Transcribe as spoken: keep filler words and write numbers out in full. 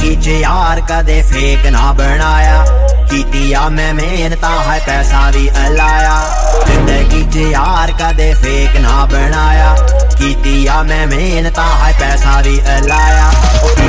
जिंदगी च यार कदे फेक ना बनाया, कीतिया मैं मेहनता है पैसा भी लाया। जिंदगी च यार कदे फेक ना बनाया, कीतिया मैं मेहनता है पैसा भी लाया।